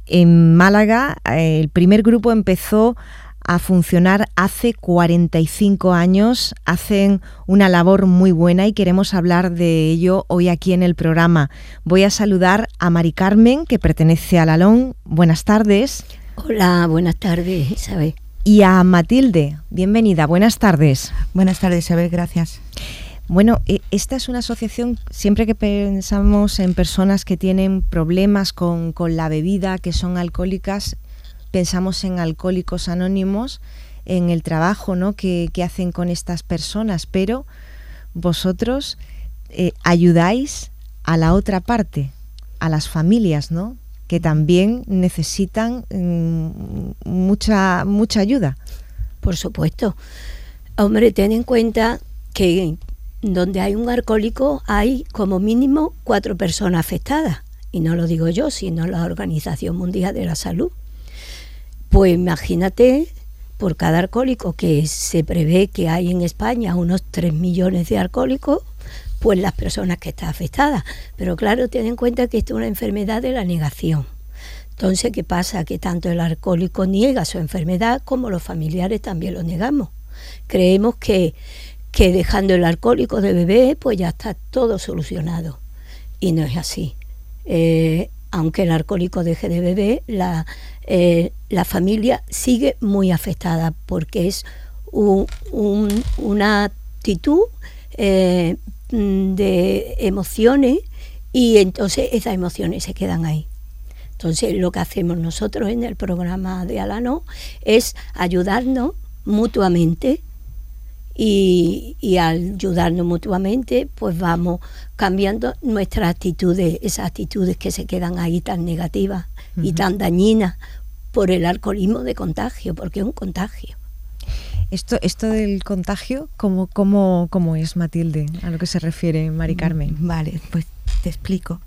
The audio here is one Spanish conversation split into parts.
En Málaga, el primer grupo empezó a funcionar hace 45 años, hacen una labor muy buena y queremos hablar de ello hoy aquí en el programa. Voy a saludar a Mari Carmen, que pertenece al Alón. Buenas tardes. Hola, buenas tardes, Isabel. Y a Matilde, bienvenida, buenas tardes. Buenas tardes, Isabel, gracias. Bueno, esta es una asociación, siempre que pensamos en personas que tienen problemas con la bebida, que son alcohólicas, pensamos en Alcohólicos Anónimos, en el trabajo, ¿no?, que hacen con estas personas, pero vosotros ayudáis a la otra parte, a las familias, ¿no?, que también necesitan mucha ayuda. Por supuesto. Hombre, ten en cuenta que donde hay un alcohólico hay como mínimo 4 personas afectadas. Y no lo digo yo, sino la Organización Mundial de la Salud. Pues imagínate, por cada alcohólico, que se prevé que hay en España unos 3 millones de alcohólicos, pues las personas que están afectadas. Pero claro, ten en cuenta que esto es una enfermedad de la negación. Entonces, ¿qué pasa? Que tanto el alcohólico niega su enfermedad como los familiares también lo negamos. Creemos que dejando el alcohólico de beber, pues ya está todo solucionado. Y no es así. Aunque el alcohólico deje de beber, la familia sigue muy afectada porque es una actitud de emociones y entonces esas emociones se quedan ahí. Entonces lo que hacemos nosotros en el programa de Al-Anon es ayudarnos mutuamente y al ayudarnos mutuamente pues vamos cambiando nuestras actitudes, esas actitudes que se quedan ahí tan negativas y tan dañinas por el alcoholismo de contagio, porque es un contagio. Esto del contagio, ¿cómo es, Matilde? ¿A lo que se refiere Mari Carmen? Vale, pues te explico.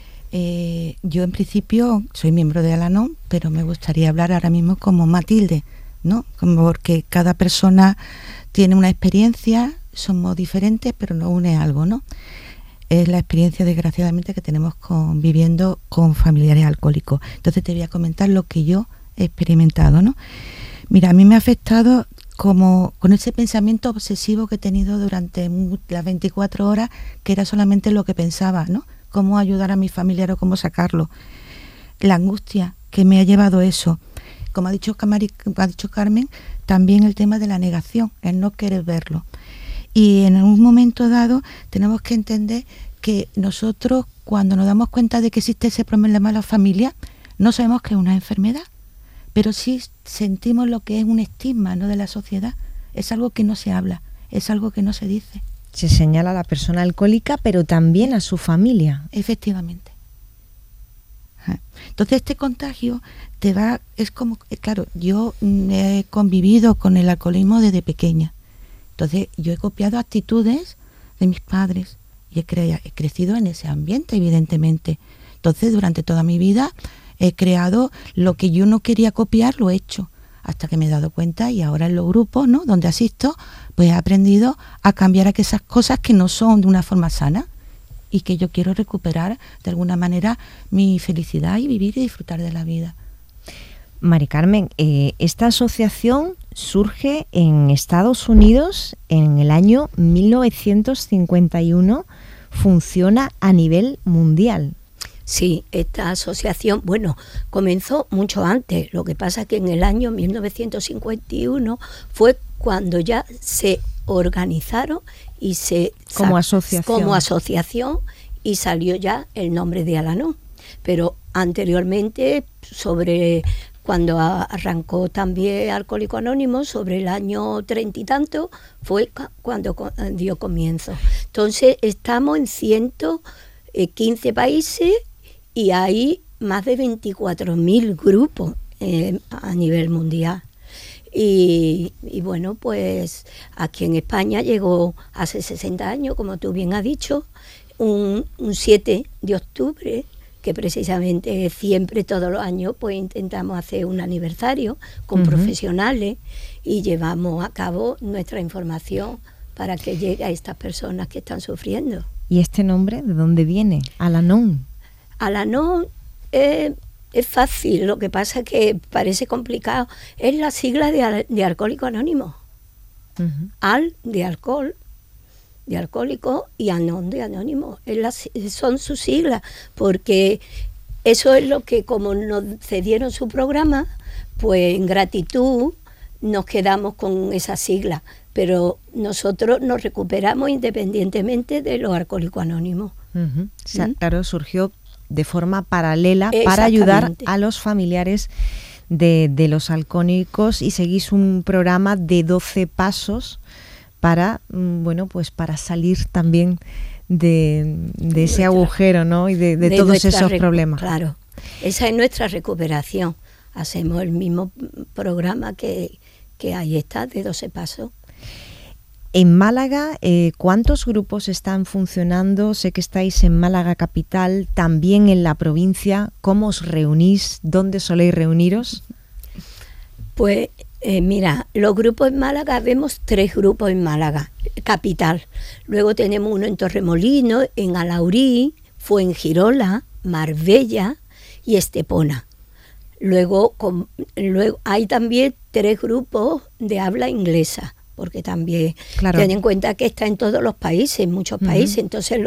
Yo en principio soy miembro de Al-Anon, pero me gustaría hablar ahora mismo como Matilde, ¿no? Porque cada persona tiene una experiencia, somos diferentes, pero nos une algo, ¿no? Es la experiencia, desgraciadamente, que tenemos viviendo con familiares alcohólicos. Entonces te voy a comentar lo que yo he experimentado, ¿no? Mira, a mí me ha afectado como con ese pensamiento obsesivo que he tenido durante las 24 horas, que era solamente lo que pensaba, ¿no? Cómo ayudar a mi familiar o cómo sacarlo. La angustia que me ha llevado eso. Como ha dicho Carmen, también el tema de la negación, el no querer verlo. Y en un momento dado tenemos que entender que nosotros, cuando nos damos cuenta de que existe ese problema en la familia, no sabemos que es una enfermedad, pero sí sentimos lo que es un estigma, ¿no?, de la sociedad. Es algo que no se habla, es algo que no se dice. Se señala a la persona alcohólica, pero también a su familia. Efectivamente. Entonces este contagio es como, claro, yo he convivido con el alcoholismo desde pequeña. Entonces yo he copiado actitudes de mis padres y he crecido en ese ambiente, evidentemente. Entonces durante toda mi vida he creado lo que yo no quería copiar, lo he hecho, hasta que me he dado cuenta, y ahora en los grupos, ¿no?, donde asisto, pues he aprendido a cambiar aquellas cosas que no son de una forma sana y que yo quiero recuperar de alguna manera mi felicidad y vivir y disfrutar de la vida. Mari Carmen, esta asociación surge en Estados Unidos en el año 1951, funciona a nivel mundial. Sí, esta asociación, bueno, comenzó mucho antes. Lo que pasa es que en el año 1951 fue cuando ya se organizaron y como asociación y salió ya el nombre de Al-Anon. Pero anteriormente, cuando arrancó también Alcohólicos Anónimos, sobre el año 30 y tanto, fue cuando dio comienzo. Entonces estamos en 115 países y hay más de 24.000 grupos a nivel mundial. Y bueno, pues aquí en España llegó hace 60 años, como tú bien has dicho, un 7 de octubre, que precisamente siempre todos los años pues intentamos hacer un aniversario con profesionales y llevamos a cabo nuestra información para que llegue a estas personas que están sufriendo. ¿Y este nombre de dónde viene? Al-Anon. Al-Anon es fácil, lo que pasa es que parece complicado. Es la sigla de Alcohólicos Anónimos. Al de alcohol, de alcohólico, y anón de anónimo. Son sus siglas, porque eso es lo que, como nos cedieron su programa, pues en gratitud nos quedamos con esa sigla. Pero nosotros nos recuperamos independientemente de los Alcohólicos Anónimos. O sea, claro, surgió de forma paralela para ayudar a los familiares de los alcohólicos, y seguís un programa de 12 pasos para, bueno, pues para salir también de ese agujero, ¿no? Y de todos esos problemas. Claro, esa es nuestra recuperación. Hacemos el mismo programa que ahí está, de 12 pasos. En Málaga, ¿cuántos grupos están funcionando? Sé que estáis en Málaga capital, también en la provincia. ¿Cómo os reunís? ¿Dónde soléis reuniros? Pues mira, los grupos en Málaga, vemos 3 grupos en Málaga, capital. Luego tenemos uno en Torremolinos, en Alaurí, Fuengirola, Marbella y Estepona. Luego hay también 3 grupos de habla inglesa, porque también ten en cuenta que está en todos los países, en muchos países. Entonces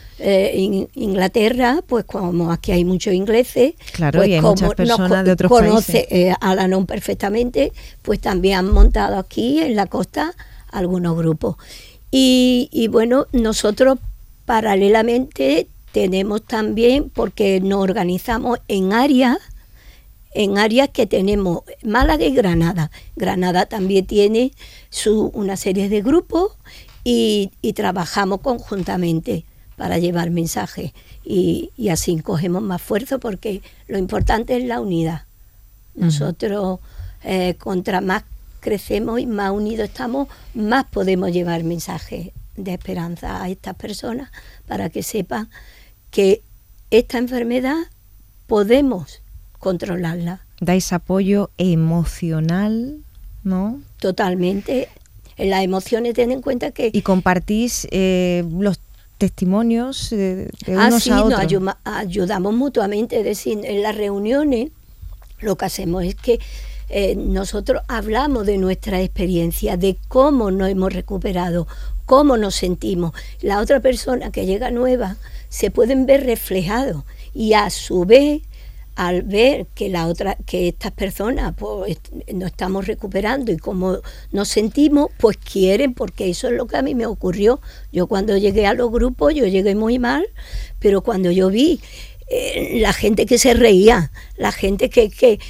Inglaterra, pues como aquí hay muchos ingleses, claro, pues y hay como muchas personas de otros conoce países. Al-Anon perfectamente, pues también han montado aquí en la costa algunos grupos. Y bueno, nosotros paralelamente tenemos también, porque nos organizamos en áreas que tenemos Málaga y Granada. Granada también tiene una serie de grupos y trabajamos conjuntamente para llevar mensajes, y así cogemos más fuerza, porque lo importante es la unidad. Nosotros, contra más crecemos y más unidos estamos, más podemos llevar mensajes de esperanza a estas personas, para que sepan que esta enfermedad podemos controlarla. Dais apoyo emocional, ¿no? Totalmente. En las emociones, ten en cuenta que... Y compartís los testimonios de unos a otros. Nos ayudamos mutuamente. Es decir, en las reuniones lo que hacemos es que nosotros hablamos de nuestra experiencia, de cómo nos hemos recuperado, cómo nos sentimos. La otra persona que llega nueva se pueden ver reflejados, y a su vez, al ver que estas personas pues nos estamos recuperando y cómo nos sentimos, pues quieren, porque eso es lo que a mí me ocurrió. Yo cuando llegué a los grupos, yo llegué muy mal, pero cuando yo vi la gente que se reía, la gente que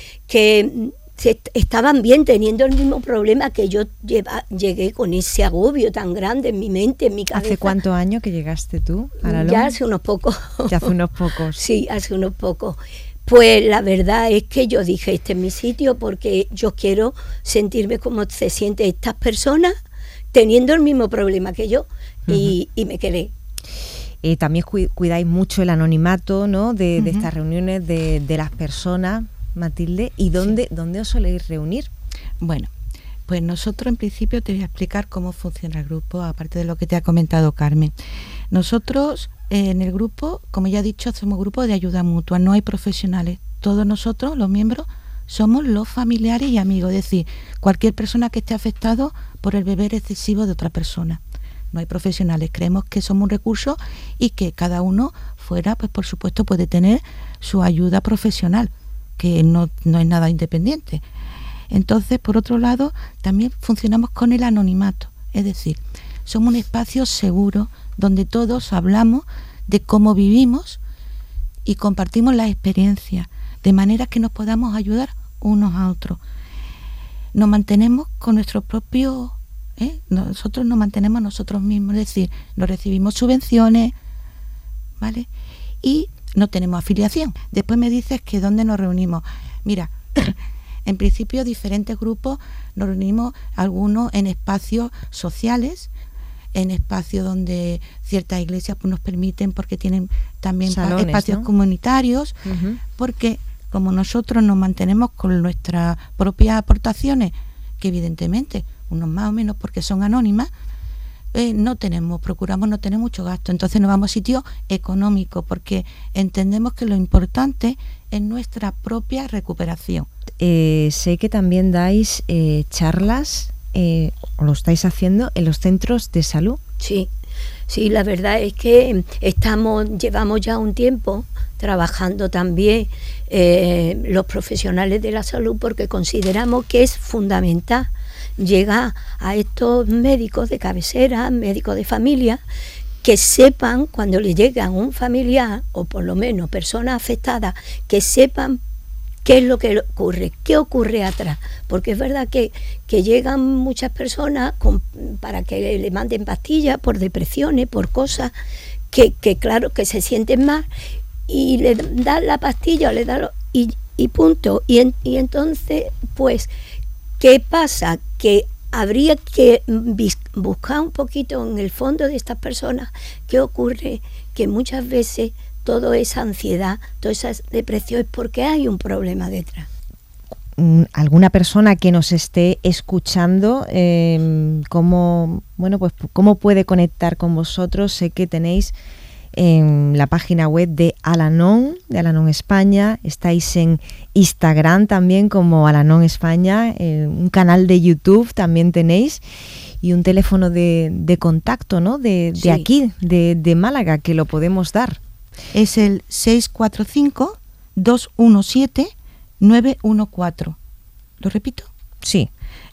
estaban bien, teniendo el mismo problema que yo llegué con ese agobio tan grande en mi mente, en mi cabeza. ¿Hace cuántos años que llegaste tú a la Ya hace unos pocos. Ya hace unos pocos. Sí, hace unos pocos. Pues la verdad es que yo dije, este es mi sitio, porque yo quiero sentirme como se sienten estas personas teniendo el mismo problema que yo, y me quedé. También cuidáis mucho el anonimato, ¿no? de estas reuniones de las personas, Matilde. ¿Y dónde os soléis reunir? Bueno, pues nosotros en principio te voy a explicar cómo funciona el grupo, aparte de lo que te ha comentado Carmen. Nosotros en el grupo, como ya he dicho, hacemos grupo de ayuda mutua, no hay profesionales. Todos nosotros, los miembros, somos los familiares y amigos, es decir, cualquier persona que esté afectado por el beber excesivo de otra persona. No hay profesionales, creemos que somos un recurso y que cada uno fuera, pues por supuesto, puede tener su ayuda profesional, que no es nada independiente. Entonces, por otro lado, también funcionamos con el anonimato, es decir, somos un espacio seguro donde todos hablamos de cómo vivimos y compartimos las experiencias, de manera que nos podamos ayudar unos a otros. Nos mantenemos con nuestro propio, nosotros nos mantenemos nosotros mismos, es decir, no recibimos subvenciones, ¿vale? Y no tenemos afiliación. Después me dices que dónde nos reunimos. Mira, en principio diferentes grupos nos reunimos, algunos en espacios sociales, en espacios donde ciertas iglesias pues, nos permiten, porque tienen también salones, espacios, ¿no? Comunitarios, porque como nosotros nos mantenemos con nuestras propias aportaciones, que evidentemente, unos más o menos porque son anónimas, procuramos no tener mucho gasto, entonces nos vamos a sitios económicos porque entendemos que lo importante es nuestra propia recuperación. Sé que también dais charlas, o lo estáis haciendo en los centros de salud. Sí, la verdad es que llevamos ya un tiempo trabajando también los profesionales de la salud, porque consideramos que es fundamental llegar a estos médicos de cabecera, médicos de familia, que sepan cuando le llega un familiar, o por lo menos personas afectadas, que sepan qué es lo que ocurre, qué ocurre atrás, porque es verdad que llegan muchas personas para que le manden pastillas por depresiones, por cosas que claro, que se sienten mal, y le dan la pastilla, y punto, y entonces, pues, ¿qué pasa? Que habría que buscar un poquito en el fondo de estas personas qué ocurre, que muchas veces toda esa ansiedad, toda esa depresión es porque hay un problema detrás. Alguna persona que nos esté escuchando, ¿cómo puede conectar con vosotros? Sé que tenéis en la página web de Al-Anon España, estáis en Instagram también como Al-Anon España, un canal de YouTube también tenéis, y un teléfono de contacto, ¿no? De sí. Aquí, de Málaga, que lo podemos dar. Es el 645-217-914. ¿Lo repito? Sí.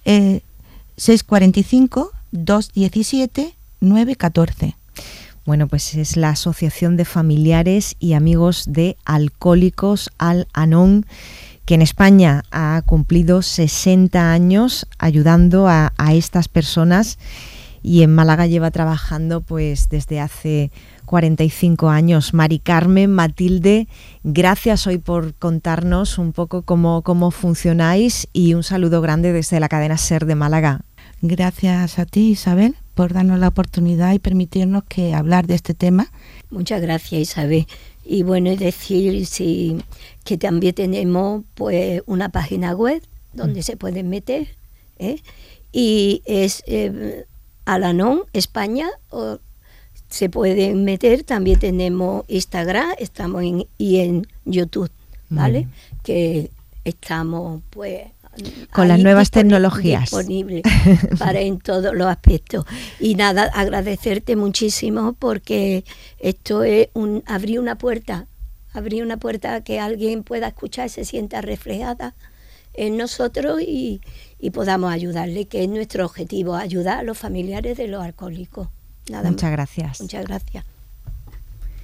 645-217-914. Bueno, pues es la Asociación de Familiares y Amigos de Alcohólicos Al-Anon, que en España ha cumplido 60 años ayudando a estas personas, y en Málaga lleva trabajando pues desde hace 45 años. Mari Carmen, Matilde, gracias hoy por contarnos un poco cómo funcionáis, y un saludo grande desde la cadena SER de Málaga. Gracias a ti, Isabel, por darnos la oportunidad y permitirnos hablar de este tema. Muchas gracias, Isabel. Y bueno, es decir que también tenemos pues una página web donde se pueden meter, y es Al-Anon España, o se pueden meter. También tenemos Instagram, estamos en YouTube, ¿vale? Que estamos pues con las nuevas tecnologías disponibles para en todos los aspectos. Y nada, agradecerte muchísimo, porque esto es abrir una puerta a que alguien pueda escuchar, se sienta reflejada en nosotros y podamos ayudarle, que es nuestro objetivo, ayudar a los familiares de los alcohólicos. Muchas gracias. Muchas gracias.